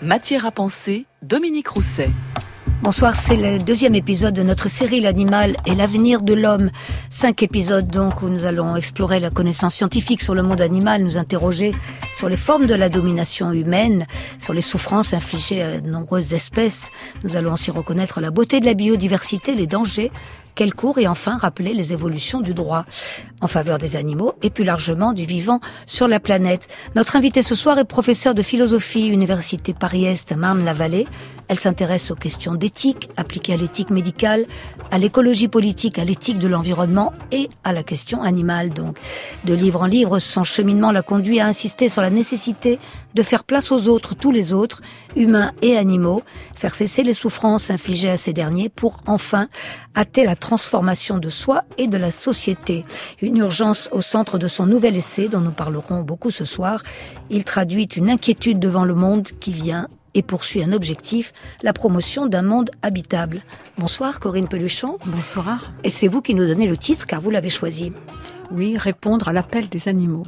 Matière à penser, Dominique Rousset. Bonsoir, c'est le deuxième épisode de notre série L'animal et l'avenir de l'homme. 5 épisodes donc où nous allons explorer la connaissance scientifique sur le monde animal, nous interroger sur les formes de la domination humaine, sur les souffrances infligées à de nombreuses espèces. Nous allons aussi reconnaître la beauté de la biodiversité, les dangers qu'elle court et enfin rappeler les évolutions du droit en faveur des animaux et plus largement du vivant sur la planète. Notre invitée ce soir est professeure de philosophie, Université Paris-Est, Marne-la-Vallée. Elle s'intéresse aux questions d'éthique appliquées à l'éthique médicale, à l'écologie politique, à l'éthique de l'environnement et à la question animale. Donc, de livre en livre, son cheminement l'a conduit à insister sur la nécessité de faire place aux autres, tous les autres, humains et animaux, faire cesser les souffrances infligées à ces derniers pour enfin hâter la transformation de soi et de la société. Une urgence au centre de son nouvel essai dont nous parlerons beaucoup ce soir. Il traduit une inquiétude devant le monde qui vient et poursuit un objectif, la promotion d'un monde habitable. Bonsoir Corinne Peluchon. Bonsoir. Et c'est vous qui nous donnez le titre car vous l'avez choisi. Oui, répondre à l'appel des animaux.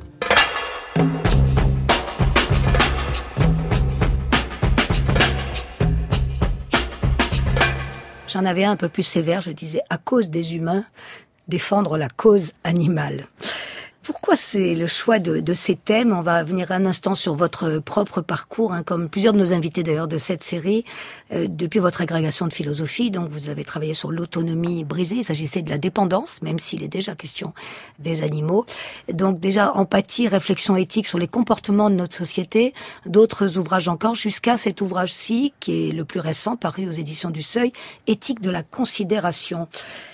J'en avais un peu plus sévère, je disais à cause des humains, défendre la cause animale. Pourquoi c'est le choix de ces thèmes? On va venir un instant sur votre propre parcours, comme plusieurs de nos invités d'ailleurs de cette série, depuis votre agrégation de philosophie. Donc vous avez travaillé sur l'autonomie brisée, il s'agissait de la dépendance, même s'il est déjà question des animaux. Donc déjà empathie, réflexion éthique sur les comportements de notre société, d'autres ouvrages encore, jusqu'à cet ouvrage-ci, qui est le plus récent, paru aux éditions du Seuil, Éthique de la considération.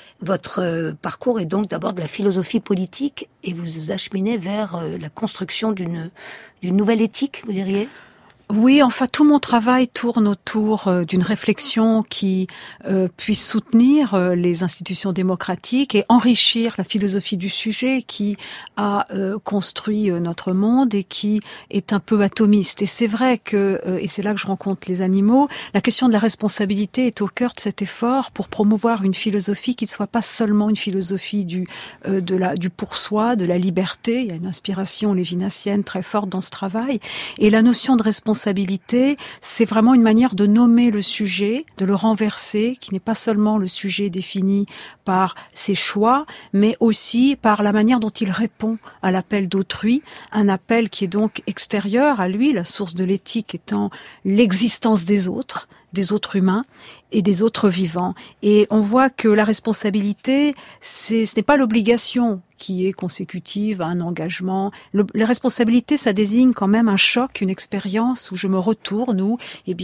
Votre parcours est donc d'abord de la philosophie politique et vous vous acheminez vers la construction d'une nouvelle éthique, vous diriez ? Oui, enfin, tout mon travail tourne autour d'une réflexion qui puisse soutenir les institutions démocratiques et enrichir la philosophie du sujet qui a construit notre monde et qui est un peu atomiste. Et c'est vrai que, et c'est là que je rencontre les animaux, la question de la responsabilité est au cœur de cet effort pour promouvoir une philosophie qui ne soit pas seulement une philosophie du pour soi, de la liberté. Il y a une inspiration lévinassienne très forte dans ce travail. Et la notion de responsabilité, c'est vraiment une manière de nommer le sujet, de le renverser, qui n'est pas seulement le sujet défini par ses choix, mais aussi par la manière dont il répond à l'appel d'autrui, un appel qui est donc extérieur à lui, la source de l'éthique étant l'existence des autres humains et des autres vivants. Et on voit que la responsabilité, ce n'est pas l'obligation qui est consécutive à un engagement. La responsabilité, ça désigne quand même un choc, une expérience où je me retourne, où,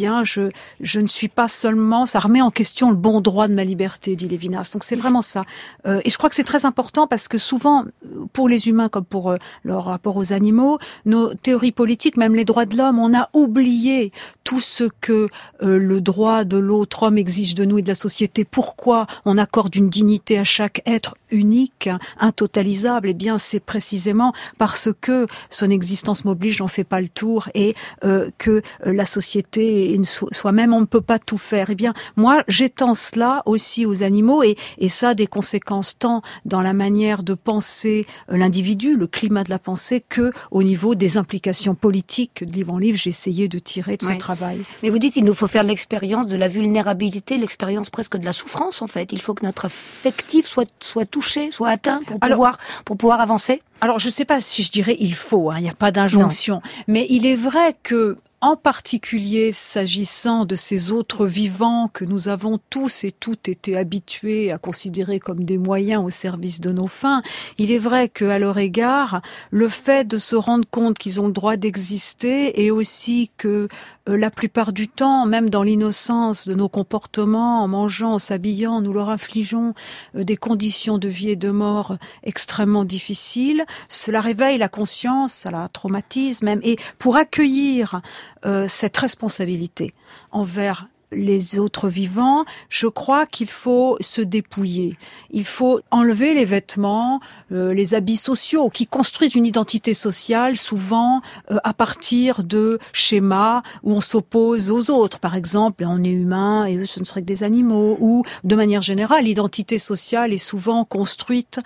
je ne suis pas seulement, ça remet en question le bon droit de ma liberté, dit Lévinas. Donc c'est vraiment ça. Et je crois que c'est très important parce que souvent, pour les humains comme pour leur rapport aux animaux, nos théories politiques, même les droits de l'homme, on a oublié tout ce que le droit de l'autre homme exige de nous et de la société. Pourquoi on accorde une dignité à chaque être unique, intotalisable? Eh bien, c'est précisément parce que son existence m'oblige, j'en fais pas le tour, et que la société, soi-même, on ne peut pas tout faire. Eh bien, moi, j'étends cela aussi aux animaux, et ça a des conséquences tant dans la manière de penser l'individu, le climat de la pensée, que au niveau des implications politiques. De livre en livre, j'ai essayé de tirer de ce travail. Mais vous dites, il nous faut faire l'expérience de la vulnérabilité, l'expérience presque de la souffrance, en fait. Il faut que notre affectif soit touché, soit atteint pour pouvoir avancer. Alors, je ne sais pas si je dirais il faut, il n'y a pas d'injonction. Mais il est vrai que, en particulier s'agissant de ces autres vivants que nous avons tous et toutes été habitués à considérer comme des moyens au service de nos fins, il est vrai qu'à leur égard, le fait de se rendre compte qu'ils ont le droit d'exister et aussi que la plupart du temps, même dans l'innocence de nos comportements, en mangeant, en s'habillant, nous leur infligeons des conditions de vie et de mort extrêmement difficiles. Cela réveille la conscience, ça la traumatise même. Et pour accueillir cette responsabilité envers les autres vivants, je crois qu'il faut se dépouiller. Il faut enlever les vêtements, les habits sociaux qui construisent une identité sociale souvent à partir de schémas où on s'oppose aux autres. Par exemple, on est humain et eux ce ne seraient que des animaux. Ou de manière générale, l'identité sociale est souvent construite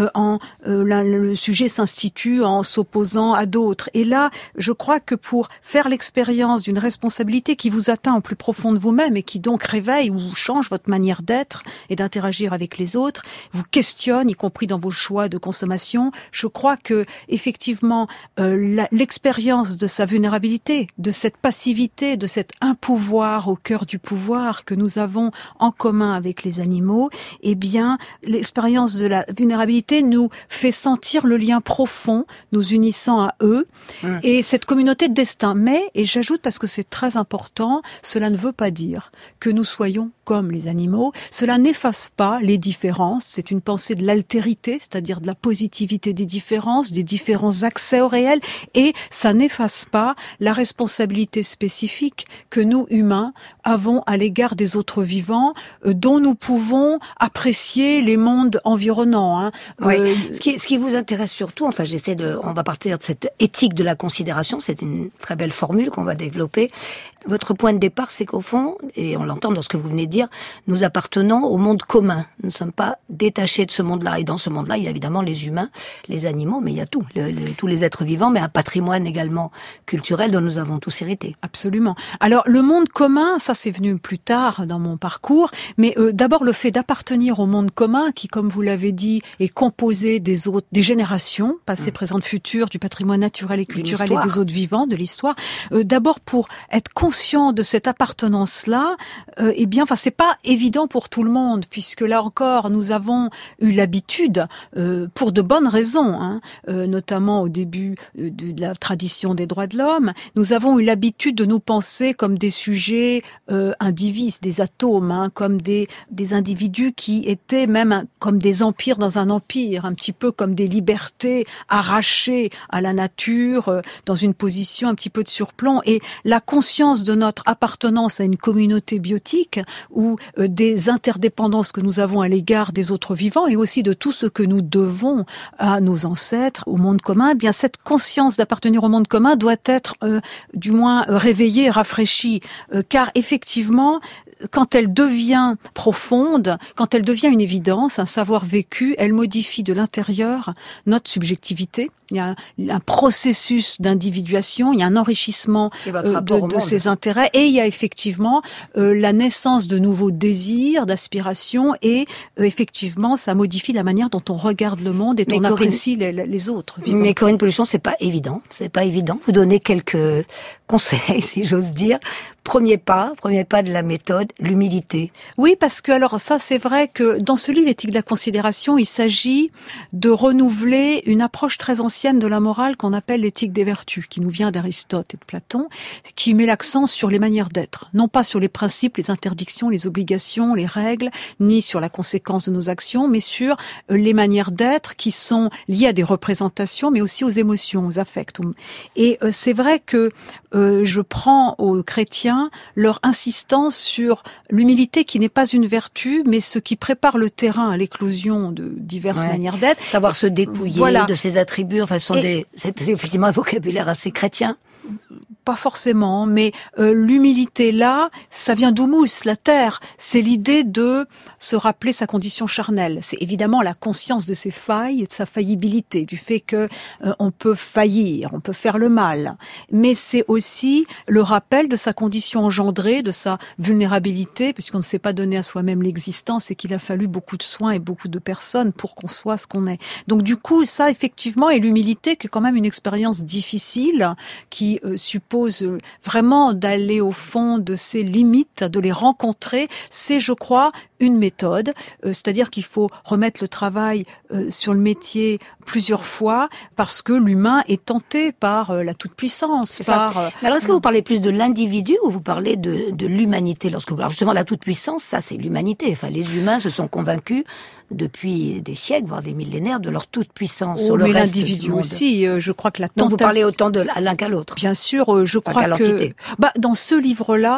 le sujet s'institue en s'opposant à d'autres. Et là, je crois que pour faire l'expérience d'une responsabilité qui vous atteint au plus profond de vous-même et qui donc réveille ou change votre manière d'être et d'interagir avec les autres, vous questionne, y compris dans vos choix de consommation, je crois que effectivement l'expérience de sa vulnérabilité, de cette passivité, de cet impouvoir au cœur du pouvoir que nous avons en commun avec les animaux, eh bien, l'expérience de la vulnérabilité nous fait sentir le lien profond nous unissant à eux et cette communauté de destin. Mais, et j'ajoute parce que c'est très important, cela ne veut pas dire que nous soyons comme les animaux. Cela n'efface pas les différences. C'est une pensée de l'altérité, c'est-à-dire de la positivité des différences, des différents accès au réel. Et ça n'efface pas la responsabilité spécifique que nous, humains, avons à l'égard des autres vivants, dont nous pouvons apprécier les mondes environnants. Oui. Ce qui vous intéresse surtout, enfin, on va partir de cette éthique de la considération. C'est une très belle formule qu'on va développer. Votre point de départ, c'est qu'au fond, et on l'entend dans ce que vous venez de dire, nous appartenons au monde commun. Nous ne sommes pas détachés de ce monde-là. Et dans ce monde-là, il y a évidemment les humains, les animaux, mais il y a tout, tous les êtres vivants, mais un patrimoine également culturel dont nous avons tous hérité. Absolument. Alors, le monde commun, ça c'est venu plus tard dans mon parcours, mais d'abord le fait d'appartenir au monde commun, qui, comme vous l'avez dit, est composé des générations, passées, présentes, futures, du patrimoine naturel et culturel et des autres vivants, de l'histoire. D'abord, pour être conscient de cette appartenance-là, eh bien, c'est pas évident pour tout le monde, puisque là encore, nous avons eu l'habitude, pour de bonnes raisons, notamment au début de la tradition des droits de l'homme, nous avons eu l'habitude de nous penser comme des sujets indivises, des atomes, comme des individus qui étaient même comme des empires dans un empire, un petit peu comme des libertés arrachées à la nature, dans une position un petit peu de surplomb. Et la conscience de notre appartenance à une communauté biotique ou des interdépendances que nous avons à l'égard des autres vivants et aussi de tout ce que nous devons à nos ancêtres, au monde commun, eh bien cette conscience d'appartenir au monde commun doit être du moins réveillée, rafraîchie, car effectivement, quand elle devient profonde, quand elle devient une évidence, un savoir vécu, elle modifie de l'intérieur notre subjectivité. Il y a un processus d'individuation, il y a un enrichissement de ses intérêts et il y a effectivement la naissance de nouveaux désirs, d'aspirations et effectivement ça modifie la manière dont on regarde le monde et dont on apprécie les autres vivants. Mais Corinne Peluchon, c'est pas évident. Vous donnez quelques conseils, si j'ose dire. Premier pas de la méthode, l'humilité. Oui, parce que alors ça, c'est vrai que dans ce livre Éthique de la considération, il s'agit de renouveler une approche très ancienne de la morale qu'on appelle l'éthique des vertus, qui nous vient d'Aristote et de Platon, qui met l'accent sur les manières d'être, non pas sur les principes, les interdictions, les obligations, les règles, ni sur la conséquence de nos actions, mais sur les manières d'être qui sont liées à des représentations, mais aussi aux émotions, aux affects. Et c'est vrai que je prends aux chrétiens leur insistance sur l'humilité qui n'est pas une vertu, mais ce qui prépare le terrain à l'éclosion de diverses manières d'être. Savoir se dépouiller de ses attributs, c'est effectivement un vocabulaire assez chrétien. Pas forcément, mais l'humilité là, ça vient d'humus, la terre. C'est l'idée de se rappeler sa condition charnelle. C'est évidemment la conscience de ses failles et de sa faillibilité, du fait que on peut faillir, on peut faire le mal. Mais c'est aussi le rappel de sa condition engendrée, de sa vulnérabilité, puisqu'on ne s'est pas donné à soi-même l'existence et qu'il a fallu beaucoup de soins et beaucoup de personnes pour qu'on soit ce qu'on est. Donc du coup, ça effectivement, et l'humilité qui est quand même une expérience difficile, qui suppose vraiment d'aller au fond de ses limites, de les rencontrer, c'est, je crois, une méthode. C'est-à-dire qu'il faut remettre le travail sur le métier plusieurs fois parce que l'humain est tenté par la toute-puissance. Alors, est-ce que vous parlez plus de l'individu ou vous parlez de l'humanité lorsque vous parlez justement de la toute-puissance? Ça, c'est l'humanité. Enfin, les humains se sont convaincus depuis des siècles, voire des millénaires, de leur toute-puissance sur le reste du monde. Mais l'individu aussi, je crois que la tentation... Donc vous parlez autant à l'un qu'à l'autre. Bien sûr, je crois que... dans ce livre-là,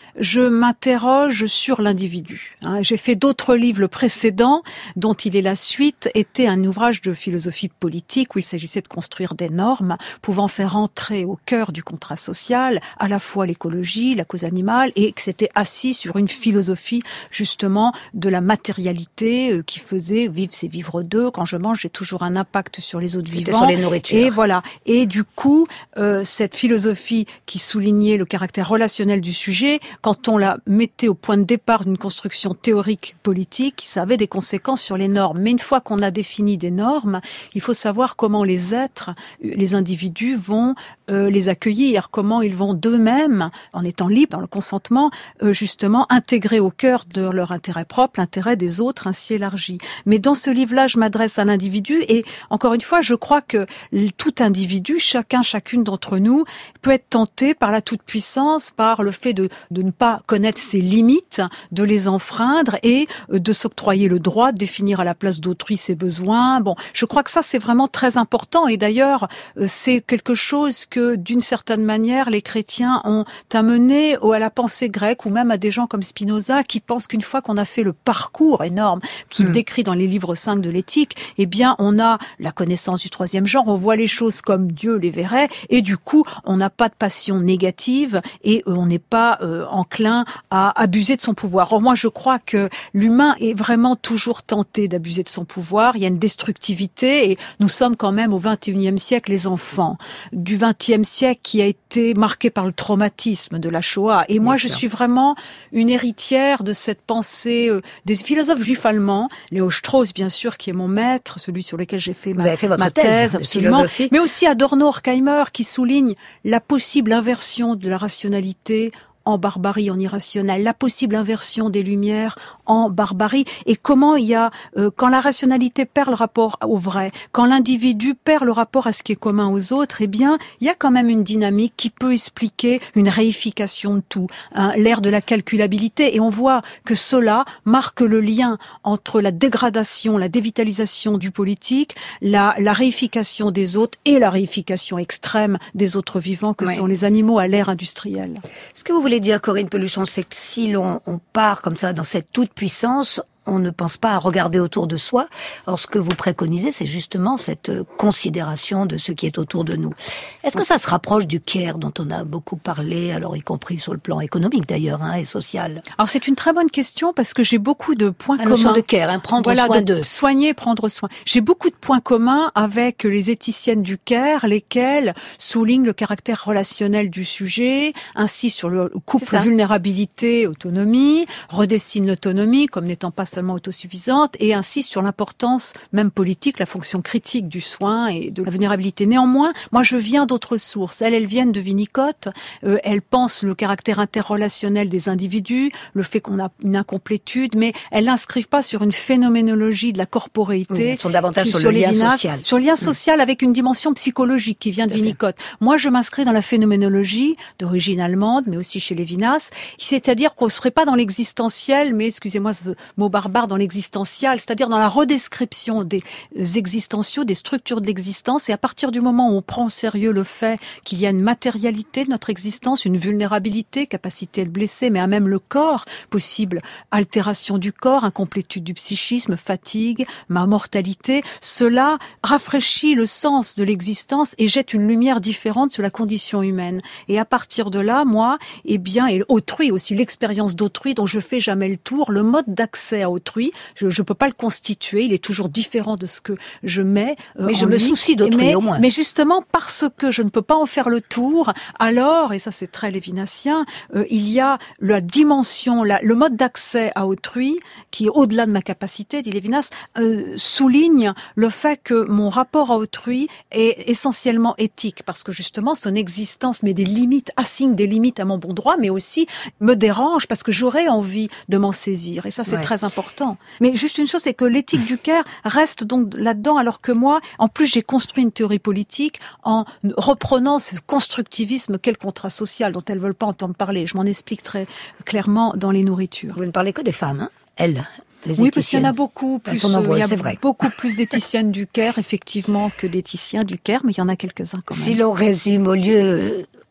je m'interroge sur l'individu. J'ai fait d'autres livres. Le précédent, dont il est la suite, était un ouvrage de philosophie politique où il s'agissait de construire des normes pouvant faire entrer au cœur du contrat social à la fois l'écologie, la cause animale, et que c'était assis sur une philosophie justement de la matérialité qui faisait vivre c'est vivre d'eux. Quand je mange, j'ai toujours un impact sur les autres vivants. Sur les nourritures. Et voilà. Et du coup, cette philosophie qui soulignait le caractère relationnel du sujet, quand on la mettait au point de départ d'une construction théorique politique, ça avait des conséquences sur les normes. Mais une fois qu'on a défini des normes, il faut savoir comment les êtres, les individus vont les accueillir, comment ils vont d'eux-mêmes, en étant libres dans le consentement, justement intégrer au cœur de leur intérêt propre l'intérêt des autres ainsi élargi. Mais dans ce livre-là, je m'adresse à l'individu et encore une fois, je crois que tout individu, chacune d'entre nous, peut être tenté par la toute-puissance, par le fait de ne pas connaître ses limites, de les enfreindre et de s'octroyer le droit de définir à la place d'autrui ses besoins. Bon, je crois que ça, c'est vraiment très important et d'ailleurs, c'est quelque chose que, d'une certaine manière, les chrétiens ont amené à la pensée grecque ou même à des gens comme Spinoza qui pensent qu'une fois qu'on a fait le parcours énorme qu'il décrit dans les livres 5 de l'éthique, eh bien, on a la connaissance du troisième genre, on voit les choses comme Dieu les verrait et du coup, on n'a pas de passion négative et on n'est pas enclin à abuser de son pouvoir. Or, moi, je crois que l'humain est vraiment toujours tenté d'abuser de son pouvoir. Il y a une destructivité et nous sommes quand même au XXIe siècle les enfants du XXe siècle qui a été marqué par le traumatisme de la Shoah. Et moi, je suis vraiment une héritière de cette pensée des philosophes juifs allemands, Léo Strauss, bien sûr, qui est mon maître, celui sur lequel j'ai fait ma thèse, absolument. Mais aussi Adorno, Horkheimer, qui souligne la possible inversion de la rationalité en barbarie, en irrationnel, la possible inversion des Lumières en barbarie, et comment il y a, quand la rationalité perd le rapport au vrai, quand l'individu perd le rapport à ce qui est commun aux autres, eh bien, il y a quand même une dynamique qui peut expliquer une réification de tout, l'ère de la calculabilité, et on voit que cela marque le lien entre la dégradation, la dévitalisation du politique, la réification des autres et la réification extrême des autres vivants que sont les animaux à l'ère industrielle. Ce que vous voulez dire, Corinne Peluchon, c'est que si l'on part comme ça dans cette toute-puissance, on ne pense pas à regarder autour de soi. Or, ce que vous préconisez, c'est justement cette considération de ce qui est autour de nous. Est-ce que ça se rapproche du care dont on a beaucoup parlé, alors y compris sur le plan économique d'ailleurs, et social? Alors, c'est une très bonne question parce que j'ai beaucoup de points communs. La notion de care, prendre soin d'eux. Soigner, prendre soin. J'ai beaucoup de points communs avec les éthiciennes du care, lesquelles soulignent le caractère relationnel du sujet, insistent sur le couple vulnérabilité-autonomie, redessinent l'autonomie comme n'étant pas seulement autosuffisante et insiste sur l'importance même politique, la fonction critique du soin et de la vulnérabilité. Néanmoins, moi je viens d'autres sources. Elles viennent de Winnicott. Elles pensent le caractère interrelationnel des individus, le fait qu'on a une incomplétude, mais elles n'inscrivent pas sur une phénoménologie de la corporéité. Elles sont davantage sur le lien social. Sur le lien social avec une dimension psychologique qui vient de Winnicott. Moi je m'inscris dans la phénoménologie d'origine allemande, mais aussi chez Lévinas, c'est-à-dire qu'on ne serait pas dans l'existentiel, mais excusez-moi ce mot barbare, dans l'existentiel, c'est-à-dire dans la redescription des existentiaux, des structures de l'existence, et à partir du moment où on prend au sérieux le fait qu'il y a une matérialité de notre existence, une vulnérabilité, capacité à être blessé, mais à même le corps, possible altération du corps, incomplétude du psychisme, fatigue, ma mortalité, cela rafraîchit le sens de l'existence et jette une lumière différente sur la condition humaine. Et à partir de là, moi, et autrui aussi, l'expérience d'autrui dont je fais jamais le tour, le mode d'accès à autrui, je peux pas le constituer, il est toujours différent de ce que je mets mais je me soucie d'autrui au moins. Mais justement parce que je ne peux pas en faire le tour, alors, et ça c'est très lévinassien, il y a la dimension, le mode d'accès à autrui qui est au-delà de ma capacité, dit Lévinas, souligne le fait que mon rapport à autrui est essentiellement éthique, parce que justement son existence met des limites, assigne des limites à mon bon droit, mais aussi me dérange parce que j'aurais envie de m'en saisir, et ça c'est très important. Mais juste une chose, c'est que l'éthique du care reste donc là-dedans, alors que moi, en plus, j'ai construit une théorie politique en reprenant ce constructivisme qu'est le contrat social dont elles veulent pas entendre parler. Je m'en explique très clairement dans les nourritures. Vous ne parlez que des femmes, elles. Oui, parce qu'il y en a beaucoup plus. Nombreuses, il y a beaucoup plus d'éthiciennes du care, effectivement, que d'éthiciens du care, mais il y en a quelques-uns quand même. Si l'on résume, au lieu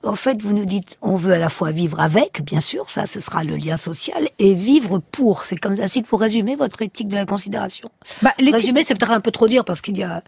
en fait, vous nous dites, on veut à la fois vivre avec, bien sûr, ça, ce sera le lien social, et vivre pour. C'est comme ça, si pour résumer votre éthique de la considération. Résumer, c'est peut-être un peu trop dire, parce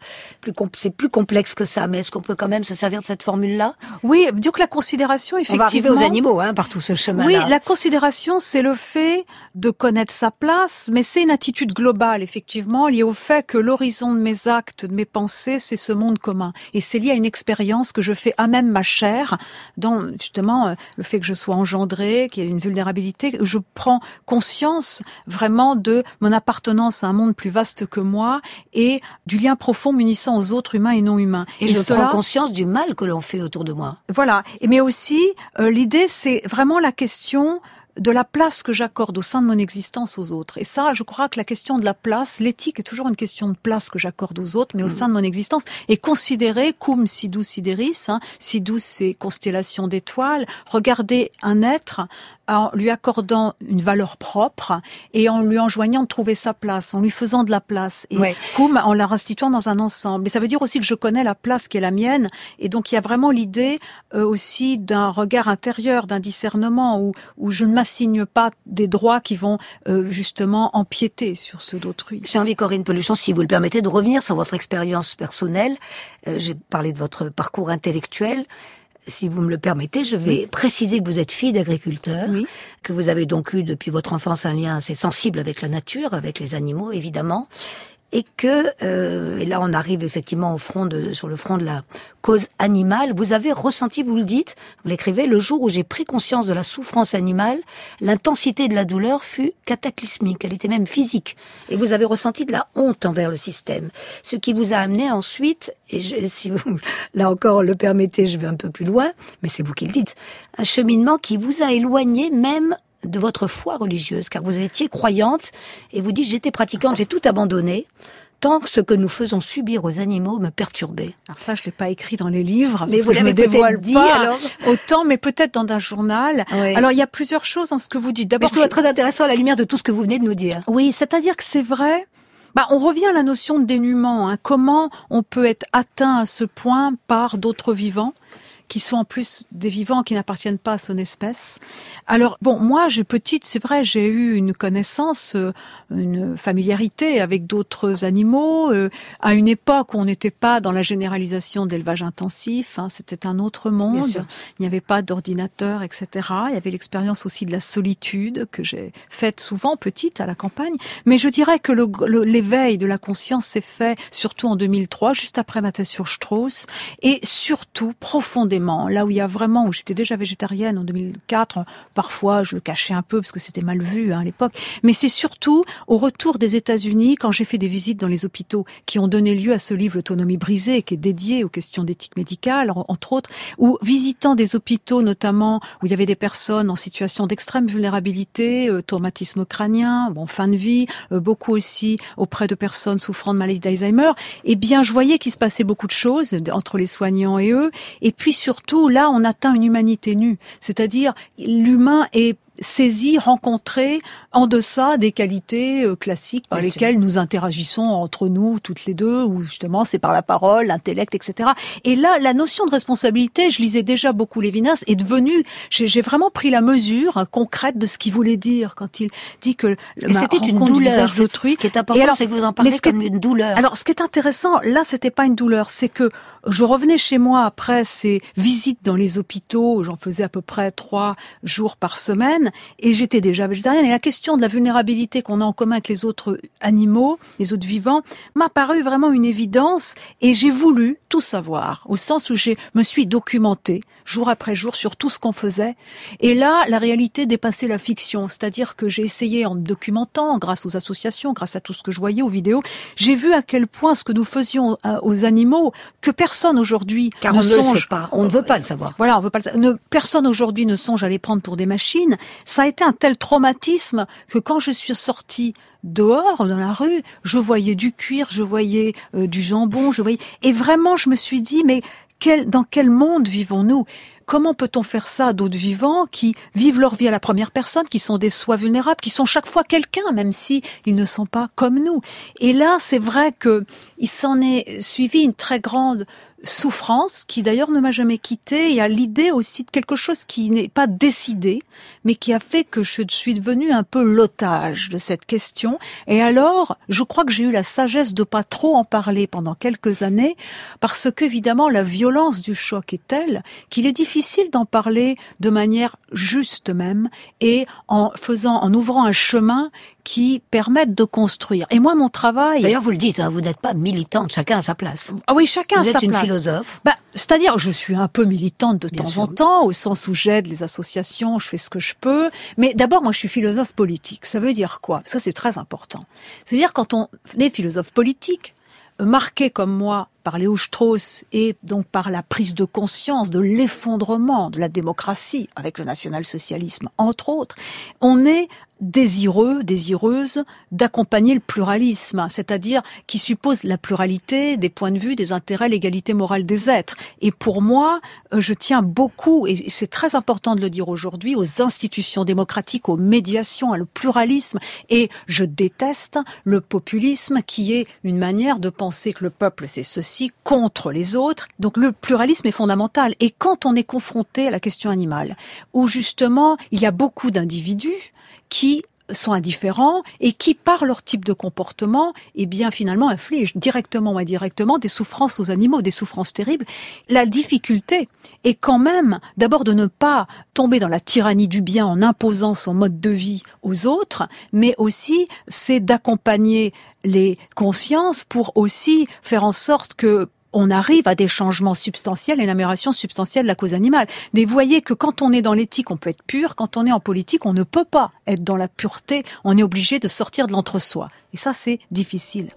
c'est plus complexe que ça, mais est-ce qu'on peut quand même se servir de cette formule-là? Oui, dire que la considération, effectivement... On va arriver aux animaux, par tout ce chemin-là. Oui, la considération, c'est le fait de connaître sa place, mais c'est une attitude globale, effectivement, liée au fait que l'horizon de mes actes, de mes pensées, c'est ce monde commun. Et c'est lié à une expérience que je fais à même ma chair, dans justement le fait que je sois engendrée, qu'il y ait une vulnérabilité, je prends conscience vraiment de mon appartenance à un monde plus vaste que moi et du lien profond m'unissant aux autres humains et non humains. Et je prends conscience du mal que l'on fait autour de moi. Voilà. Mais aussi, l'idée, c'est vraiment la question de la place que j'accorde au sein de mon existence aux autres. Et ça, je crois que la question de la place, l'éthique est toujours une question de place que j'accorde aux autres, mais au sein de mon existence, et considérer cum sidus sideris, sidus c'est constellation d'étoiles, regarder un être en lui accordant une valeur propre et en lui enjoignant de trouver sa place, en lui faisant de la place, et cum en la restituant dans un ensemble. Et ça veut dire aussi que je connais la place qui est la mienne, et donc il y a vraiment l'idée aussi d'un regard intérieur, d'un discernement où je ne m'assigne pas des droits qui vont justement empiéter sur ceux d'autrui. J'ai envie, Corinne Pelluchon, si vous le permettez, de revenir sur votre expérience personnelle. J'ai parlé de votre parcours intellectuel. Si vous me le permettez, je vais préciser que vous êtes fille d'agriculteur, que vous avez donc eu depuis votre enfance un lien assez sensible avec la nature, avec les animaux évidemment, et que, et là on arrive effectivement sur le front de la cause animale, vous avez ressenti, vous le dites, vous l'écrivez, le jour où j'ai pris conscience de la souffrance animale, l'intensité de la douleur fut cataclysmique, elle était même physique, et vous avez ressenti de la honte envers le système, ce qui vous a amené ensuite, si vous, là encore le permettez, je vais un peu plus loin, mais c'est vous qui le dites, un cheminement qui vous a éloigné même de votre foi religieuse, car vous étiez croyante, et vous dites, j'étais pratiquante, j'ai tout abandonné, tant que ce que nous faisons subir aux animaux me perturbait. Alors ça, je l'ai pas écrit dans les livres, mais vous je me dévoile dit, pas alors autant, mais peut-être dans un journal. Oui. Alors il y a plusieurs choses dans ce que vous dites. D'abord, je trouve très intéressant à la lumière de tout ce que vous venez de nous dire. Oui, c'est-à-dire que c'est vrai. On revient à la notion de dénuement. Comment on peut être atteint à ce point par d'autres vivants qui sont en plus des vivants qui n'appartiennent pas à son espèce. Alors, moi, petite, c'est vrai, j'ai eu une connaissance, une familiarité avec d'autres animaux, à une époque où on n'était pas dans la généralisation d'élevage intensif, c'était un autre monde, il n'y avait pas d'ordinateur, etc. Il y avait l'expérience aussi de la solitude que j'ai faite souvent petite à la campagne, mais je dirais que l'éveil de la conscience s'est fait surtout en 2003, juste après ma thèse sur Strauss, et surtout profondément, là où il y a vraiment, où j'étais déjà végétarienne en 2004, parfois je le cachais un peu parce que c'était mal vu à l'époque, mais c'est surtout au retour des États-Unis, quand j'ai fait des visites dans les hôpitaux qui ont donné lieu à ce livre L'autonomie brisée, qui est dédié aux questions d'éthique médicale, entre autres, ou visitant des hôpitaux notamment où il y avait des personnes en situation d'extrême vulnérabilité, traumatisme crânien, fin de vie, beaucoup aussi auprès de personnes souffrant de maladie d'Alzheimer, eh bien je voyais qu'il se passait beaucoup de choses entre les soignants et eux, et puis surtout, là, on atteint une humanité nue. C'est-à-dire, l'humain est saisi, rencontré en deçà des qualités classiques par lesquelles nous interagissons entre nous, toutes les deux, où justement c'est par la parole, l'intellect, etc. Et là, la notion de responsabilité, je lisais déjà beaucoup Lévinas, est devenue, j'ai vraiment pris la mesure concrète de ce qu'il voulait dire quand il dit que c'était une douleur d'autrui. Ce qui est important, c'est que vous en parlez comme une douleur. Alors, ce qui est intéressant, là, c'était pas une douleur, c'est que je revenais chez moi après ces visites dans les hôpitaux, j'en faisais à peu près 3 jours par semaine, et j'étais déjà végétarienne, et la question de la vulnérabilité qu'on a en commun avec les autres animaux, les autres vivants, m'a paru vraiment une évidence, et j'ai voulu tout savoir, au sens où je me suis documentée, jour après jour, sur tout ce qu'on faisait, et là, la réalité dépassait la fiction, c'est-à-dire que j'ai essayé en me documentant, grâce aux associations, grâce à tout ce que je voyais aux vidéos, j'ai vu à quel point ce que nous faisions aux animaux, que personne aujourd'hui car on ne le sait pas, on ne veut pas le savoir. Voilà, on veut pas le savoir. Personne aujourd'hui ne songe à les prendre pour des machines. Ça a été un tel traumatisme que quand je suis sortie dehors, dans la rue, je voyais du cuir, je voyais du jambon, et vraiment je me suis dit, mais dans quel monde vivons-nous ? Comment peut-on faire ça à d'autres vivants qui vivent leur vie à la première personne, qui sont des soi vulnérables, qui sont chaque fois quelqu'un, même si ils ne sont pas comme nous. Et là, c'est vrai que il s'en est suivi une très grande souffrance qui d'ailleurs ne m'a jamais quittée. Il y a l'idée aussi de quelque chose qui n'est pas décidé, mais qui a fait que je suis devenue un peu l'otage de cette question. Et alors, je crois que j'ai eu la sagesse de pas trop en parler pendant quelques années, parce qu'évidemment, la violence du choc est telle qu'il est difficile d'en parler de manière juste même, et en ouvrant un chemin qui permette de construire. Et moi, mon travail... D'ailleurs, vous le dites, vous n'êtes pas militante, chacun à sa place. Ah oui, chacun à sa place. Vous êtes une philosophe. C'est-à-dire, je suis un peu militante de temps en temps, au sens où j'aide les associations, je fais ce que je peux. Mais d'abord, moi, je suis philosophe politique. Ça veut dire quoi? Ça, c'est très important. C'est-à-dire, quand on est philosophe politique, marqué comme moi par Léo Strauss et donc par la prise de conscience de l'effondrement de la démocratie avec le national-socialisme, entre autres, on est désireuse d'accompagner le pluralisme, c'est-à-dire qui suppose la pluralité des points de vue, des intérêts, l'égalité morale des êtres. Et pour moi, je tiens beaucoup, et c'est très important de le dire aujourd'hui, aux institutions démocratiques, aux médiations, au pluralisme, et je déteste le populisme qui est une manière de penser que le peuple c'est ceci contre les autres. Donc le pluralisme est fondamental. Et quand on est confronté à la question animale, où justement il y a beaucoup d'individus qui sont indifférents et qui, par leur type de comportement, eh bien, finalement, infligent directement ou indirectement des souffrances aux animaux, des souffrances terribles. La difficulté est quand même, d'abord, de ne pas tomber dans la tyrannie du bien en imposant son mode de vie aux autres, mais aussi, c'est d'accompagner les consciences pour aussi faire en sorte que on arrive à des changements substantiels et une amélioration substantielle de la cause animale. Mais vous voyez que quand on est dans l'éthique, on peut être pur. Quand on est en politique, on ne peut pas être dans la pureté. On est obligé de sortir de l'entre-soi. Et ça, c'est difficile.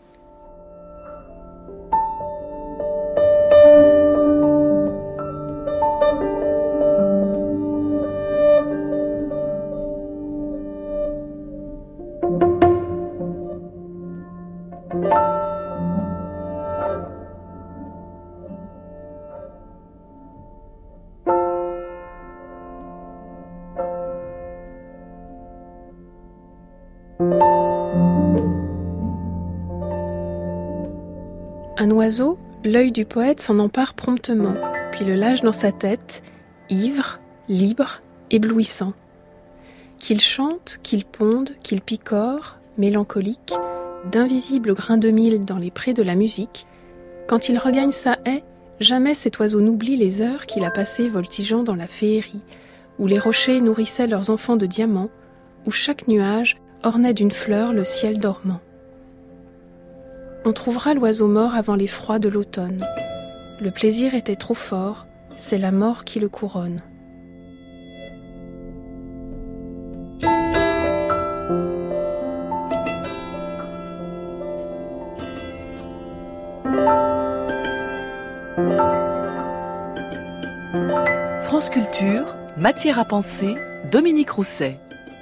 Un oiseau, l'œil du poète s'en empare promptement, puis le lâche dans sa tête, ivre, libre, éblouissant. Qu'il chante, qu'il ponde, qu'il picore, mélancolique, d'invisibles grains de mil dans les prés de la musique, quand il regagne sa haie, jamais cet oiseau n'oublie les heures qu'il a passées voltigeant dans la féerie, où les rochers nourrissaient leurs enfants de diamants, où chaque nuage ornait d'une fleur le ciel dormant. On trouvera l'oiseau mort avant les froids de l'automne. Le plaisir était trop fort, c'est la mort qui le couronne. France Culture, matière à penser, Dominique Rousset.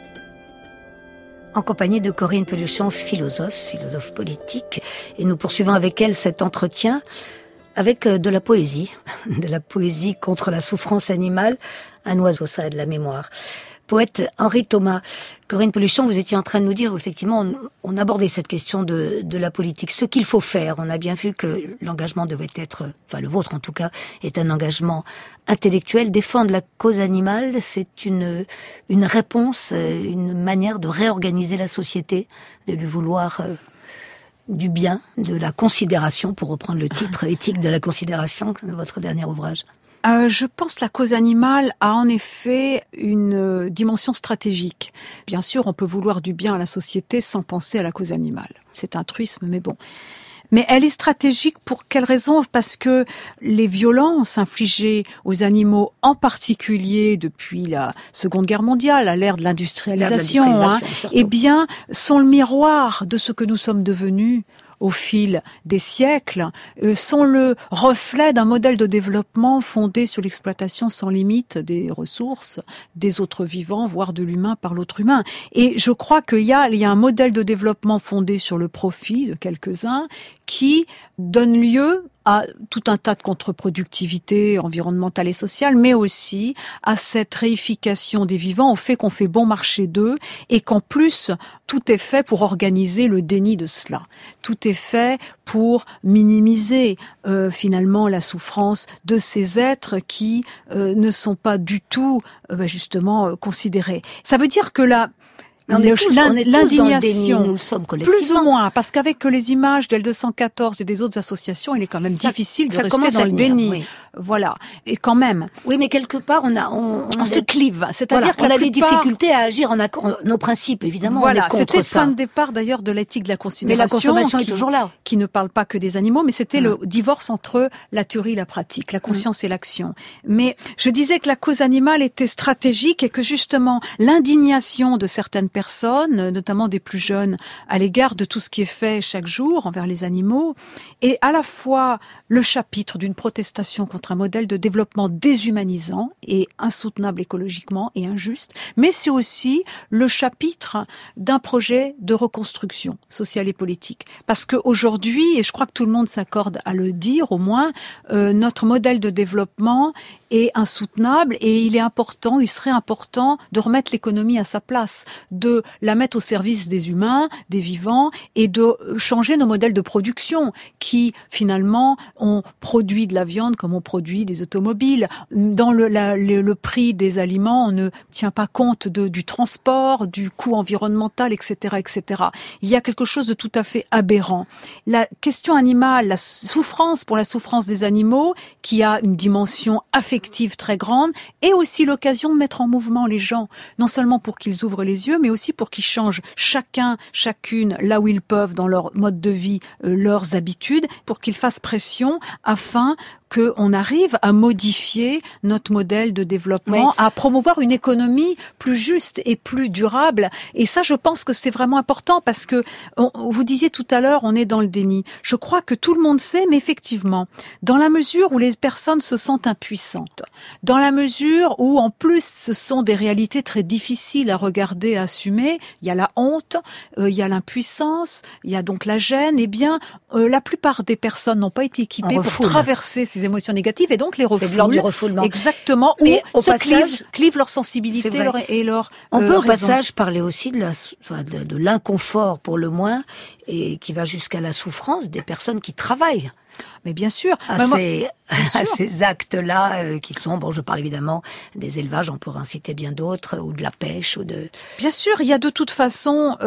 En compagnie de Corinne Pelluchon, philosophe politique. Et nous poursuivons avec elle cet entretien avec de la poésie contre la souffrance animale. Un oiseau, ça a de la mémoire. Poète Henri Thomas. Corinne Pelluchon, vous étiez en train de nous dire, effectivement, on abordait cette question de la politique. Ce qu'il faut faire, on a bien vu que l'engagement devait être, enfin le vôtre en tout cas, est un engagement intellectuel. Défendre la cause animale, c'est une réponse, une manière de réorganiser la société, de lui vouloir du bien, de la considération, pour reprendre le titre éthique de la considération, votre dernier ouvrage. Je pense que la cause animale a en effet une dimension stratégique. Bien sûr, on peut vouloir du bien à la société sans penser à la cause animale. C'est un truisme, mais bon. Mais elle est stratégique pour quelle raison? Parce que les violences infligées aux animaux, en particulier depuis la Seconde Guerre mondiale, à l'ère de l'industrialisation, eh bien, sont le miroir de ce que nous sommes devenus au fil des siècles, sont le reflet d'un modèle de développement fondé sur l'exploitation sans limite des ressources, des autres vivants, voire de l'humain par l'autre humain. Et je crois qu'il y a un modèle de développement fondé sur le profit de quelques-uns qui donne lieu à tout un tas de contre-productivités environnementales et sociales, mais aussi à cette réification des vivants, au fait qu'on fait bon marché d'eux et qu'en plus, tout est fait pour organiser le déni de cela. Tout est fait pour minimiser finalement la souffrance de ces êtres qui ne sont pas du tout justement considérés. Ça veut dire que l'indignation, nous le sommes collectivement. Plus ou moins, parce qu'avec les images d'L214 et des autres associations, il est quand même difficile de rester dans le déni. Oui. Voilà. Et quand même. Oui, mais quelque part, on se clive. C'est-à-dire qu'on a des difficultés à agir en accord nos principes, évidemment. Voilà. C'était le point de départ, d'ailleurs, de l'éthique de la considération. Mais la consommation est toujours là. Qui ne parle pas que des animaux, mais c'était le divorce entre la théorie et la pratique, la conscience et l'action. Mais je disais que la cause animale était stratégique et que justement, l'indignation de certaines personnes, notamment des plus jeunes, à l'égard de tout ce qui est fait chaque jour envers les animaux, est à la fois le chapitre d'une protestation contre un modèle de développement déshumanisant et insoutenable écologiquement et injuste, mais c'est aussi le chapitre d'un projet de reconstruction sociale et politique. Parce qu'aujourd'hui, et je crois que tout le monde s'accorde à le dire au moins, notre modèle de développement est insoutenable et il serait important de remettre l'économie à sa place, de la mettre au service des humains, des vivants et de changer nos modèles de production qui finalement ont produit de la viande comme on produit des automobiles. Dans le prix des aliments, on ne tient pas compte du transport, du coût environnemental, etc., etc. Il y a quelque chose de tout à fait aberrant. La question animale, la souffrance pour la souffrance des animaux, qui a une dimension affective très grande, et aussi l'occasion de mettre en mouvement les gens, non seulement pour qu'ils ouvrent les yeux, mais aussi pour qu'ils changent chacune, là où ils peuvent, dans leur mode de vie, leurs habitudes, pour qu'ils fassent pression afin qu'on arrive à modifier notre modèle de développement, à promouvoir une économie plus juste et plus durable. Et ça, je pense que c'est vraiment important parce que, vous disiez tout à l'heure, on est dans le déni. Je crois que tout le monde sait, mais effectivement, dans la mesure où les personnes se sentent impuissantes, dans la mesure où, en plus, ce sont des réalités très difficiles à regarder, à assumer, il y a la honte, il y a l'impuissance, il y a donc la gêne, eh bien, la plupart des personnes n'ont pas été équipées pour traverser ces émotions négatives et donc les refoulent. C'est de l'ordre du refoulement. Exactement. Et ou clivent leur sensibilité et leur On peut au raison. passage parler aussi de l'inconfort pour le moins et qui va jusqu'à la souffrance des personnes qui travaillent. Mais bien sûr. À ces actes-là qui sont, je parle évidemment des élevages, on pourrait en citer bien d'autres, ou de la pêche, ou de... Bien sûr, il y a de toute façon,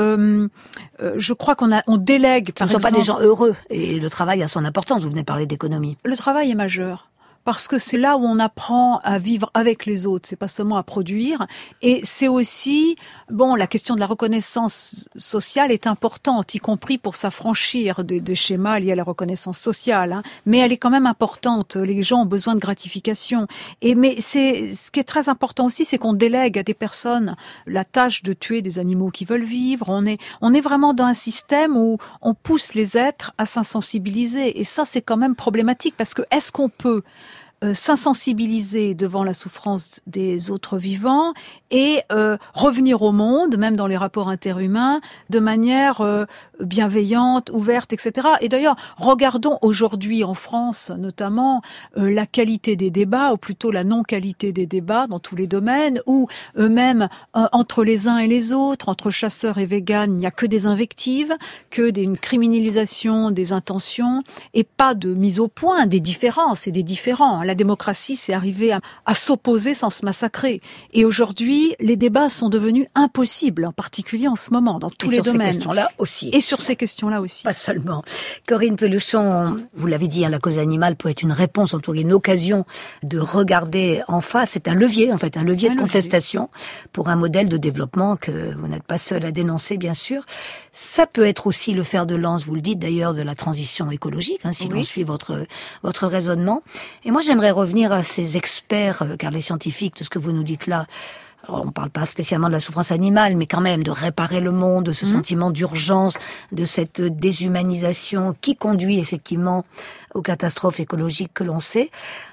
je crois on délègue, par exemple... Ce ne sont pas des gens heureux, et le travail a son importance, vous venez de parler d'économie. Le travail est majeur. Parce que c'est là où on apprend à vivre avec les autres, c'est pas seulement à produire. Et c'est aussi, la question de la reconnaissance sociale est importante, y compris pour s'affranchir des schémas liés à la reconnaissance sociale. Hein. Mais elle est quand même importante. Les gens ont besoin de gratification. Mais ce qui est très important aussi, c'est qu'on délègue à des personnes la tâche de tuer des animaux qui veulent vivre. On est vraiment dans un système où on pousse les êtres à s'insensibiliser. Et ça, c'est quand même problématique parce que est-ce qu'on peut s'insensibiliser devant la souffrance des autres vivants et revenir au monde, même dans les rapports interhumains, de manière bienveillante, ouverte, etc. Et d'ailleurs, regardons aujourd'hui en France, notamment, la qualité des débats, ou plutôt la non-qualité des débats dans tous les domaines, où même entre les uns et les autres, entre chasseurs et véganes, il n'y a que des invectives, une criminalisation des intentions, et pas de mise au point des différences et des différents. La démocratie, c'est arriver à s'opposer sans se massacrer. Et aujourd'hui, les débats sont devenus impossibles, en particulier en ce moment, dans tous les domaines. Et sur ces questions-là aussi. Et sur ces questions-là aussi. Pas seulement. Corinne Pelluchon, vous l'avez dit, la cause animale peut être une réponse, en tout cas une occasion de regarder en face. C'est un levier, en fait, un levier de contestation pour un modèle de développement que vous n'êtes pas seul à dénoncer, bien sûr. Ça peut être aussi le fer de lance, vous le dites d'ailleurs, de la transition écologique, si l'on suit votre raisonnement. Et moi, j'aimerais revenir à ces experts, car les scientifiques, tout ce que vous nous dites là, Alors, on ne parle pas spécialement de la souffrance animale, mais quand même de réparer le monde, de ce sentiment d'urgence, de cette déshumanisation qui conduit effectivement aux catastrophes écologiques que l'on sait.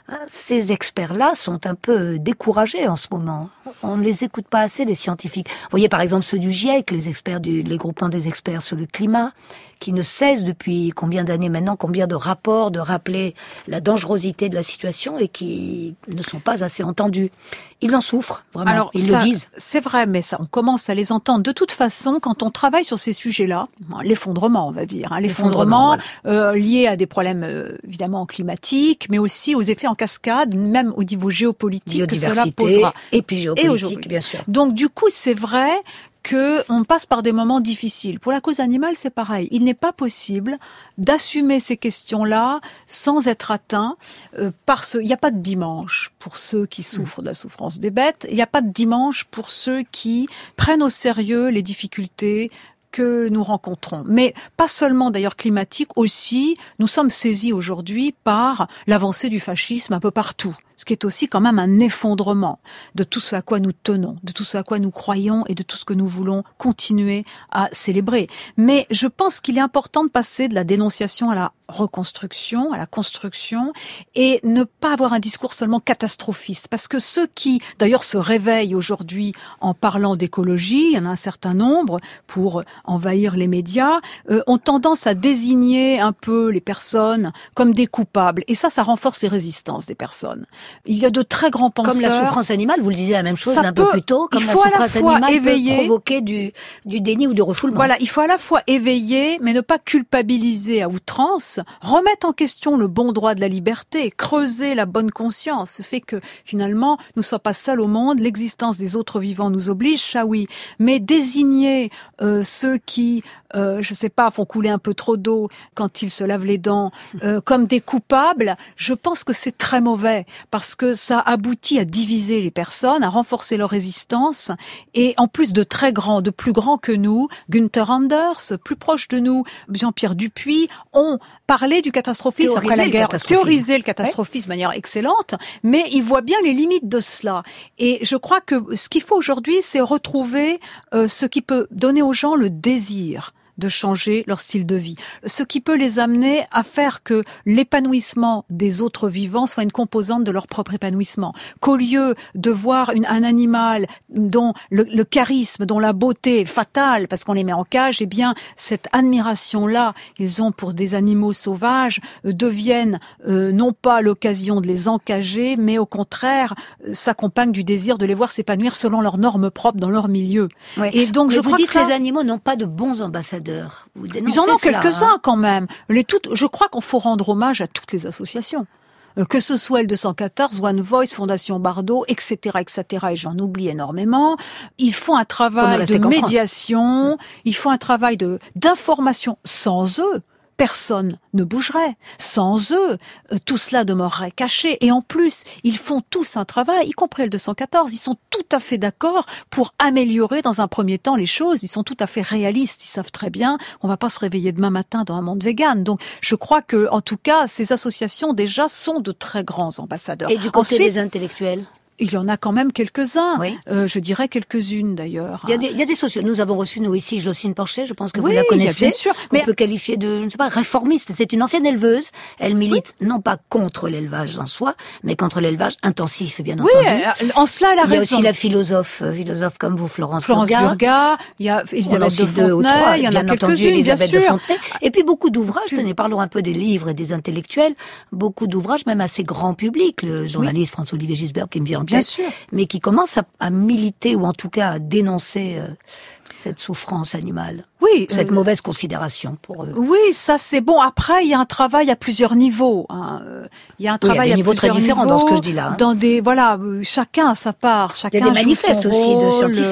Ces experts-là sont un peu découragés en ce moment. On ne les écoute pas assez, les scientifiques. Vous voyez par exemple ceux du GIEC, les groupements des experts sur le climat, qui ne cessent depuis combien d'années maintenant, combien de rapports, de rappeler la dangerosité de la situation et qui ne sont pas assez entendus. Ils en souffrent, vraiment. Alors, ils le disent. C'est vrai, mais ça, on commence à les entendre. De toute façon, quand on travaille sur ces sujets-là, l'effondrement, on va dire, l'effondrement voilà. Lié à des problèmes évidemment climatiques, mais aussi aux effets en cascade, même au niveau géopolitique que cela posera. Et puis géopolitique, bien sûr. Donc du coup, c'est vrai qu'on passe par des moments difficiles. Pour la cause animale, c'est pareil. Il n'est pas possible d'assumer ces questions-là sans être atteint il n'y a pas de dimanche pour ceux qui souffrent de la souffrance des bêtes. Il n'y a pas de dimanche pour ceux qui prennent au sérieux les difficultés que nous rencontrons. Mais pas seulement d'ailleurs climatique, aussi nous sommes saisis aujourd'hui par l'avancée du fascisme un peu partout. Ce qui est aussi quand même un effondrement de tout ce à quoi nous tenons, de tout ce à quoi nous croyons et de tout ce que nous voulons continuer à célébrer. Mais je pense qu'il est important de passer de la dénonciation à la reconstruction, à la construction, et ne pas avoir un discours seulement catastrophiste. Parce que ceux qui, d'ailleurs, se réveillent aujourd'hui en parlant d'écologie, il y en a un certain nombre pour envahir les médias, ont tendance à désigner un peu les personnes comme des coupables. Et ça renforce les résistances des personnes. Il y a de très grands penseurs. Comme la souffrance animale, vous le disiez la même chose un peu plus tôt, comme la souffrance animale peut provoquer du déni ou du refoulement. Voilà, il faut à la fois éveiller, mais ne pas culpabiliser à outrance, remettre en question le bon droit de la liberté, creuser la bonne conscience, ce fait que finalement, nous ne sommes pas seuls au monde, l'existence des autres vivants nous oblige, ça oui, mais désigner ceux qui, je sais pas, font couler un peu trop d'eau quand ils se lavent les dents, comme des coupables, je pense que c'est très mauvais. Parce que ça aboutit à diviser les personnes, à renforcer leur résistance, et en plus de très grands, de plus grands que nous, Günther Anders, plus proche de nous, Jean-Pierre Dupuis, ont parlé du catastrophisme après la guerre, théorisé le catastrophisme de manière excellente, mais ils voient bien les limites de cela. Et je crois que ce qu'il faut aujourd'hui, c'est retrouver ce qui peut donner aux gens le désir de changer leur style de vie. Ce qui peut les amener à faire que l'épanouissement des autres vivants soit une composante de leur propre épanouissement. Qu'au lieu de voir un animal dont le charisme, dont la beauté est fatale parce qu'on les met en cage, eh bien, cette admiration-là qu'ils ont pour des animaux sauvages devienne non pas l'occasion de les encager, mais au contraire s'accompagne du désir de les voir s'épanouir selon leurs normes propres dans leur milieu. Ouais. Et donc, je crois que les animaux n'ont pas de bons ambassadeurs. Ils en ont quelques-uns quand même. Je crois qu'on faut rendre hommage à toutes les associations. Que ce soit L214, One Voice, Fondation Bardot, etc., etc., et j'en oublie énormément. Ils font un travail de médiation, ils font un travail d'information. Sans eux, personne ne bougerait. Sans eux, tout cela demeurerait caché. Et en plus, ils font tous un travail, y compris L214. Ils sont tout à fait d'accord pour améliorer dans un premier temps les choses. Ils sont tout à fait réalistes. Ils savent très bien, on va pas se réveiller demain matin dans un monde vegan. Donc, je crois que, en tout cas, ces associations déjà sont de très grands ambassadeurs. Et du côté des intellectuels? Il y en a quand même quelques-uns. Oui. Je dirais quelques-unes d'ailleurs. Il y a des sociaux. Nous avons reçu, nous ici, Jocelyne Porchet, je pense que vous la connaissez. Bien sûr. Mais on peut qualifier de, je ne sais pas, réformiste. C'est une ancienne éleveuse. Elle milite non pas contre l'élevage en soi, mais contre l'élevage intensif, bien entendu. Oui, en cela, elle a raison. Il y a aussi la philosophe comme vous, Florence Burga. Il y a Elisabeth de Fontenay. Il y en a quelques-unes, bien sûr. Et puis beaucoup d'ouvrages. Tenez, parlons un peu des livres et des intellectuels. Beaucoup d'ouvrages, même assez grand public. Le journaliste François-Olivier Gisbert, qui me vient en tête. Bien sûr. Mais qui commence à militer, ou en tout cas à dénoncer cette souffrance animale. Oui. Cette mauvaise considération pour eux. Oui, ça c'est bon. Après, il y a un travail à plusieurs niveaux. Il y a un travail à plusieurs niveaux très différents dans ce que je dis là. Chacun a sa part. Chacun il y a des manifestes aussi de scientifiques.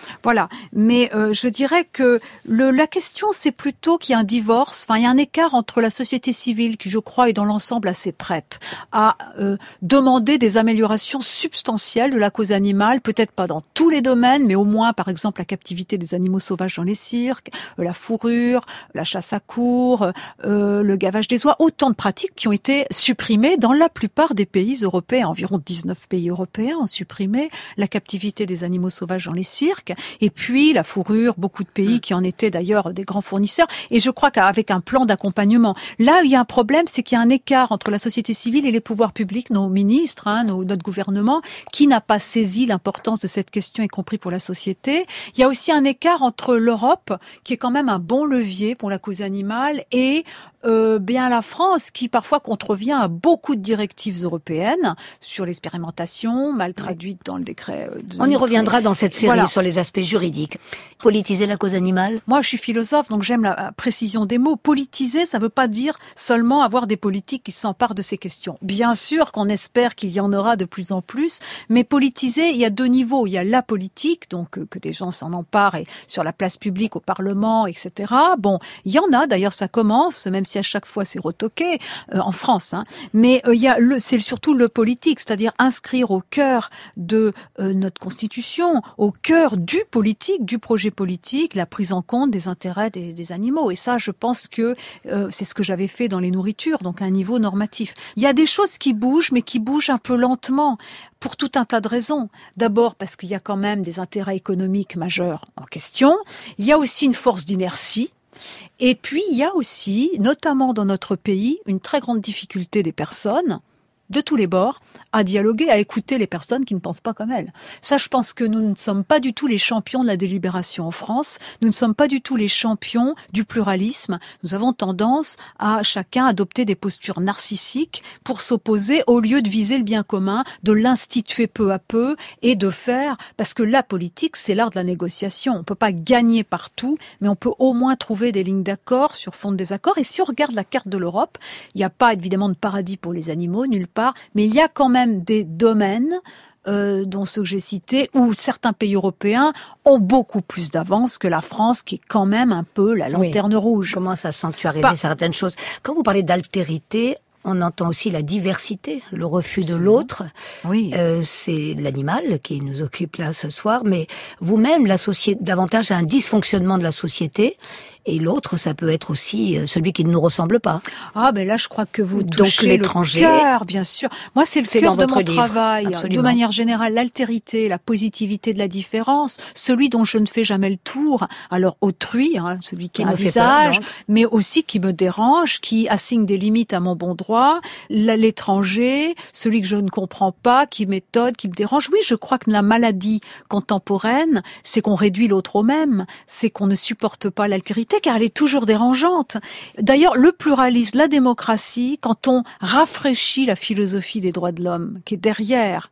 Voilà. Mais je dirais que la question, c'est plutôt qu'il y a un divorce, il y a un écart entre la société civile, qui je crois est dans l'ensemble assez prête à demander des améliorations substantielles de la cause animale, peut-être pas dans tous les domaines, mais au moins, par exemple, la captivité des animaux sauvages dans les cirques, la fourrure, la chasse à courre, le gavage des oies, autant de pratiques qui ont été supprimées dans la plupart des pays européens. Environ 19 pays européens ont supprimé la captivité des animaux sauvages dans les cirques, et puis la fourrure, beaucoup de pays qui en étaient d'ailleurs des grands fournisseurs, et je crois qu'avec un plan d'accompagnement. Là, il y a un problème, c'est qu'il y a un écart entre la société civile et les pouvoirs publics, nos ministres, notre gouvernement, qui n'a pas saisi l'importance de cette question, y compris pour la société. Il y a aussi un écart entre l'Europe, qui est quand même un bon levier pour la cause animale, et bien la France, qui parfois contrevient à beaucoup de directives européennes sur l'expérimentation, mal traduite dans le décret. On y reviendra dans cette série sur les aspects juridiques. Politiser la cause animale. Moi, je suis philosophe, donc j'aime la précision des mots. Politiser, ça ne veut pas dire seulement avoir des politiques qui s'emparent de ces questions. Bien sûr qu'on espère qu'il y en aura de plus en plus, mais politiser, il y a deux niveaux. Il y a la politique, donc que des gens s'en emparent, et sur la place publique, au Parlement, etc. Bon, il y en a, d'ailleurs ça commence, même si à chaque fois c'est retoqué, en France. Mais c'est surtout le politique, c'est-à-dire inscrire au cœur de notre Constitution, au cœur du politique, du projet politique, la prise en compte des intérêts des animaux. Et ça, je pense que c'est ce que j'avais fait dans les nourritures, donc à un niveau normatif. Il y a des choses qui bougent, mais qui bougent un peu lentement, pour tout un tas de raisons. D'abord parce qu'il y a quand même des intérêts économiques majeurs en question. Il y a aussi une force d'inertie. Et puis, il y a aussi, notamment dans notre pays, une très grande difficulté des personnes, de tous les bords, à dialoguer, à écouter les personnes qui ne pensent pas comme elles. Ça, je pense que nous ne sommes pas du tout les champions de la délibération en France. Nous ne sommes pas du tout les champions du pluralisme. Nous avons tendance à chacun adopter des postures narcissiques pour s'opposer, au lieu de viser le bien commun, de l'instituer peu à peu et de faire, parce que la politique, c'est l'art de la négociation. On ne peut pas gagner partout, mais on peut au moins trouver des lignes d'accord sur fond de désaccord. Et si on regarde la carte de l'Europe, il n'y a pas évidemment de paradis pour les animaux, nulle part, mais il y a quand même des domaines, dont ceux que j'ai cités, où certains pays européens ont beaucoup plus d'avance que la France, qui est quand même un peu la lanterne rouge. Commence à sanctuariser certaines choses. Quand vous parlez d'altérité, on entend aussi la diversité, le refus de l'autre. Oui. C'est l'animal qui nous occupe là ce soir, mais vous-même l'associez davantage à un dysfonctionnement de la société. Et l'autre, ça peut être aussi celui qui ne nous ressemble pas. Ah, ben là, je crois que vous touchez le cœur, bien sûr. Moi, c'est le cœur de mon travail. Absolument. De manière générale, l'altérité, la positivité de la différence, celui dont je ne fais jamais le tour. Alors, autrui, celui qui a un visage, mais aussi qui me dérange, qui assigne des limites à mon bon droit. L'étranger, celui que je ne comprends pas, qui m'étonne, qui me dérange. Oui, je crois que la maladie contemporaine, c'est qu'on réduit l'autre au même. C'est qu'on ne supporte pas l'altérité, car elle est toujours dérangeante. D'ailleurs, le pluralisme, la démocratie, quand on rafraîchit la philosophie des droits de l'homme, qui est derrière,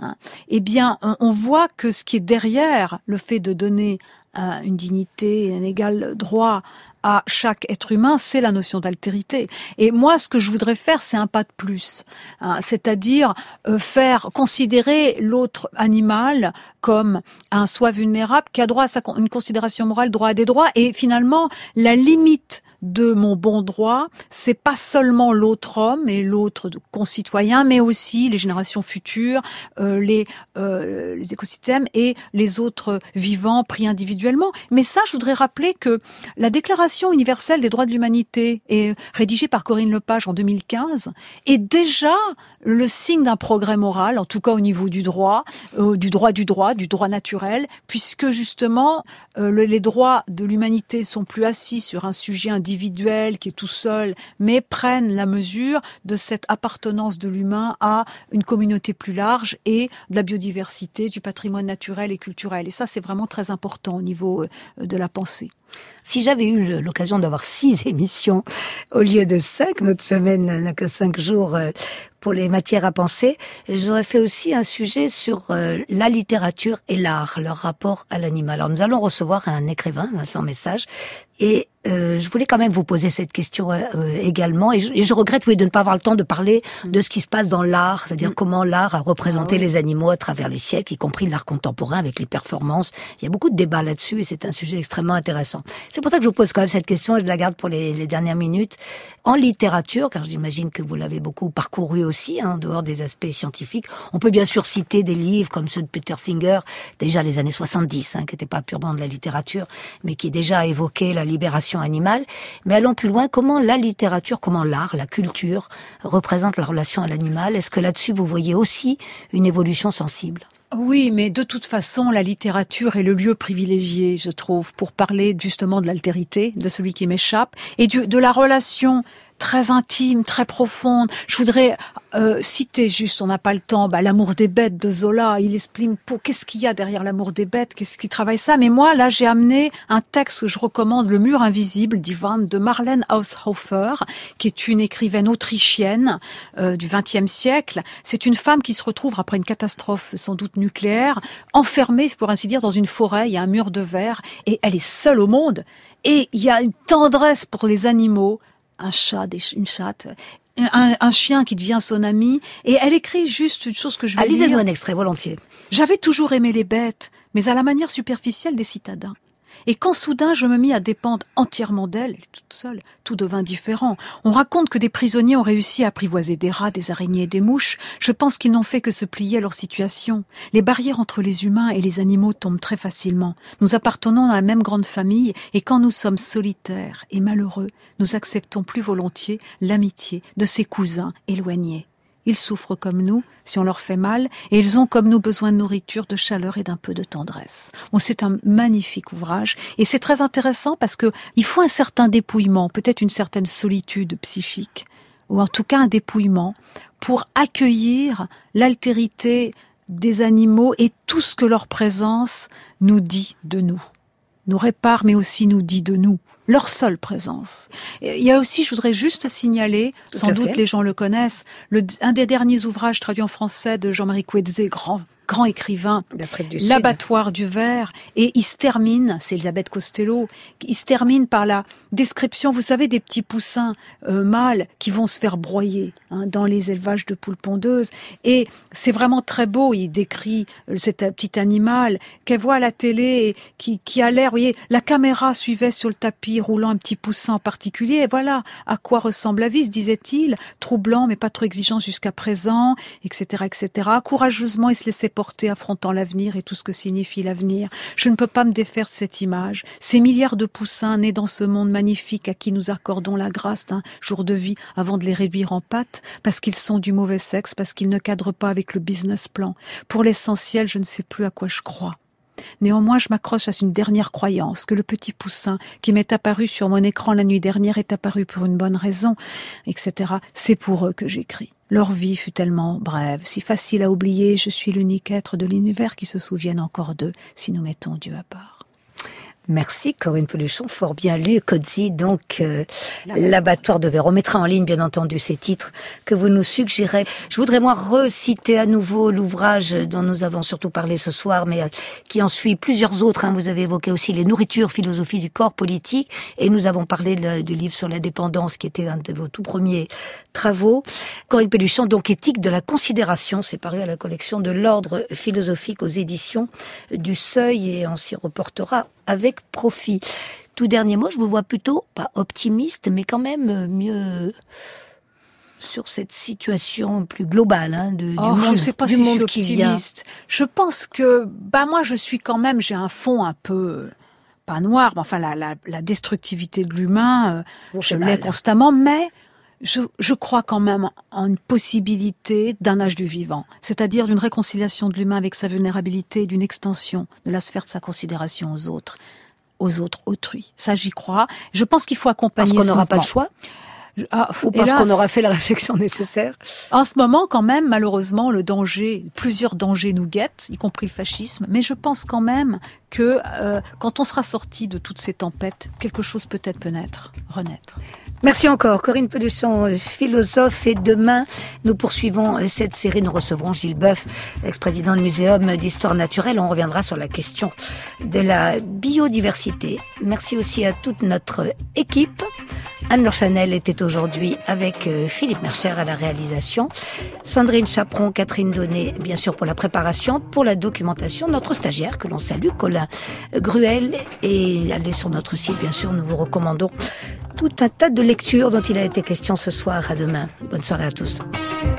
eh bien, on voit que ce qui est derrière le fait de donner une dignité et un égal droit à chaque être humain, c'est la notion d'altérité. Et moi, ce que je voudrais faire, c'est un pas de plus. C'est-à-dire faire considérer l'autre animal comme un soi vulnérable qui a droit à une considération morale, droit à des droits. Et finalement, la limite de mon bon droit, c'est pas seulement l'autre homme et l'autre concitoyen, mais aussi les générations futures, les écosystèmes et les autres vivants pris individuellement. Mais ça, je voudrais rappeler que la Déclaration universelle des droits de l'humanité, rédigée par Corinne Lepage en 2015, est déjà le signe d'un progrès moral, en tout cas au niveau du droit naturel, puisque justement les droits de l'humanité sont plus assis sur un sujet individuel qui est tout seul, mais prennent la mesure de cette appartenance de l'humain à une communauté plus large et de la biodiversité, du patrimoine naturel et culturel. Et ça, c'est vraiment très important au niveau de la pensée. Si j'avais eu l'occasion d'avoir 6 émissions au lieu de 5, notre semaine n'a que 5 jours pour les matières à penser, j'aurais fait aussi un sujet sur la littérature et l'art, leur rapport à l'animal. Alors nous allons recevoir un écrivain, Vincent Message, et je voulais quand même vous poser cette question également, et je regrette de ne pas avoir le temps de parler de ce qui se passe dans l'art, c'est-à-dire comment l'art a représenté les animaux à travers les siècles, y compris l'art contemporain avec les performances. Il y a beaucoup de débats là-dessus et c'est un sujet extrêmement intéressant. C'est pour ça que je vous pose quand même cette question et je la garde pour les dernières minutes. En littérature, car j'imagine que vous l'avez beaucoup parcouru aussi, en dehors des aspects scientifiques, on peut bien sûr citer des livres comme ceux de Peter Singer, déjà les années 70, qui n'étaient pas purement de la littérature, mais qui déjà évoquaient la libération animale. Mais allons plus loin, comment la littérature, comment l'art, la culture représente la relation à l'animal? Est-ce que là-dessus vous voyez aussi une évolution sensible? Oui, mais de toute façon, la littérature est le lieu privilégié, je trouve, pour parler justement de l'altérité, de celui qui m'échappe, et de la relation très intime, très profonde. Je voudrais citer juste, on n'a pas le temps, l'amour des bêtes de Zola. Il explique qu'est-ce qu'il y a derrière l'amour des bêtes, qu'est-ce qui travaille ça. Mais moi, là, j'ai amené un texte que je recommande, Le mur invisible d'Ivan, de Marlene Haushofer, qui est une écrivaine autrichienne du XXe siècle. C'est une femme qui se retrouve après une catastrophe sans doute nucléaire, enfermée, pour ainsi dire, dans une forêt. Il y a un mur de verre et elle est seule au monde. Et il y a une tendresse pour les animaux. Un chat, une chatte, un chien qui devient son ami, et elle écrit juste une chose que je vais lire. Lisez-nous un extrait, volontiers. J'avais toujours aimé les bêtes, mais à la manière superficielle des citadins. Et quand soudain je me mis à dépendre entièrement d'elle, toute seule, tout devint différent. On raconte que des prisonniers ont réussi à apprivoiser des rats, des araignées et des mouches. Je pense qu'ils n'ont fait que se plier à leur situation. Les barrières entre les humains et les animaux tombent très facilement. Nous appartenons à la même grande famille et quand nous sommes solitaires et malheureux, nous acceptons plus volontiers l'amitié de ces cousins éloignés. Ils souffrent comme nous, si on leur fait mal, et ils ont comme nous besoin de nourriture, de chaleur et d'un peu de tendresse. Bon, c'est un magnifique ouvrage, et c'est très intéressant parce que il faut un certain dépouillement, peut-être une certaine solitude psychique, ou en tout cas un dépouillement, pour accueillir l'altérité des animaux et tout ce que leur présence nous dit de nous. Nous répare, mais aussi nous dit de nous. Leur seule présence. Il y a aussi, je voudrais juste signaler, sans doute les gens le connaissent, un des derniers ouvrages traduits en français de Jean-Marie Coetzee, grand écrivain, L'Abattoir du Ver, et il se termine, c'est Elisabeth Costello, il se termine par la description, vous savez, des petits poussins mâles qui vont se faire broyer dans les élevages de poules pondeuses, et c'est vraiment très beau, il décrit cet petit animal qu'elle voit à la télé, et qui a l'air, vous voyez, la caméra suivait sur le tapis roulant un petit poussin en particulier, et voilà à quoi ressemble la vie, se disait-il, troublant mais pas trop exigeant jusqu'à présent, etc., etc. Courageusement, il se laissait porter, affrontant l'avenir et tout ce que signifie l'avenir. Je ne peux pas me défaire de cette image. Ces milliards de poussins nés dans ce monde magnifique à qui nous accordons la grâce d'un jour de vie avant de les réduire en pâte, parce qu'ils sont du mauvais sexe, parce qu'ils ne cadrent pas avec le business plan. Pour l'essentiel, je ne sais plus à quoi je crois. Néanmoins, je m'accroche à une dernière croyance, que le petit poussin qui m'est apparu sur mon écran la nuit dernière est apparu pour une bonne raison, etc. C'est pour eux que j'écris. Leur vie fut tellement brève, si facile à oublier, je suis l'unique être de l'univers qui se souvienne encore d'eux, si nous mettons Dieu à part. Merci Corinne Peluchon, fort bien lu. Coetzee, donc L'Abattoir de Ver. On mettra en ligne, bien entendu, ces titres que vous nous suggérez. Je voudrais moi reciter à nouveau l'ouvrage dont nous avons surtout parlé ce soir, mais qui en suit plusieurs autres. Vous avez évoqué aussi Les nourritures, philosophie du corps politique, et nous avons parlé du livre sur la dépendance, qui était un de vos tout premiers travaux. Corinne Peluchon, donc Éthique de la considération, c'est paru à la collection de l'Ordre philosophique aux éditions du Seuil, et on s'y reportera avec profit. Tout dernier mot, je vous vois plutôt, pas optimiste, mais quand même mieux sur cette situation plus globale du monde, je sais pas du si monde je suis qui vient. optimiste. Je pense que, moi je suis quand même, j'ai un fond un peu, pas noir, mais enfin la destructivité de l'humain, je l'ai constamment, mais je crois quand même en une possibilité d'un âge du vivant, c'est-à-dire d'une réconciliation de l'humain avec sa vulnérabilité, d'une extension de la sphère de sa considération aux autres, autrui. Ça, j'y crois. Je pense qu'il faut accompagner parce qu'on n'aura pas le mouvement. choix. Ou parce qu'on aura fait la réflexion nécessaire. En ce moment, quand même, malheureusement, plusieurs dangers nous guettent, y compris le fascisme. Mais je pense quand même que quand on sera sorti de toutes ces tempêtes, quelque chose peut-être peut renaître. Merci encore, Corinne Peluchon, philosophe. Et demain, nous poursuivons cette série. Nous recevrons Gilles Boeuf, ex-président du Muséum d'Histoire Naturelle. On reviendra sur la question de la biodiversité. Merci aussi à toute notre équipe. Anne-Laure Chanel était aujourd'hui avec Philippe Mercher à la réalisation. Sandrine Chaperon, Catherine Donnet, bien sûr, pour la préparation, pour la documentation. Notre stagiaire, que l'on salue, Colin Gruel. Et allez sur notre site, bien sûr, nous vous recommandons tout un tas de lectures dont il a été question ce soir. À demain. Bonne soirée à tous.